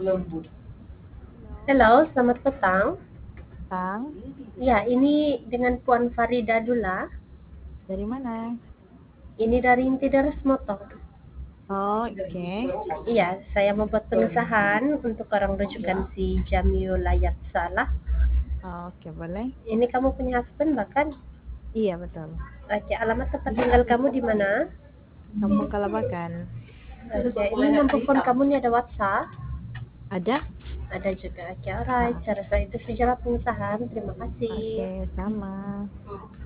Halo, selamat petang. Tang, Ya, ini dengan Puan Farida Dula. dari mana? Ini dari Intidares Motor. Oh, oke. Iya, saya membuat pengusahaan untuk orang rujukan si Jamil Layat Salah. Oke, boleh. Ini kamu punya husband bahkan? Iya, betul. Oke, alamat tempat tinggal kamu di mana? Kampung Kalabakan. Oke, ini nomor phone kamu ini ada WhatsApp? Ada? Ada juga. Oke, alright. Ah, Saya rasa itu sajalah pengusahaan. Terima kasih. oke, sama.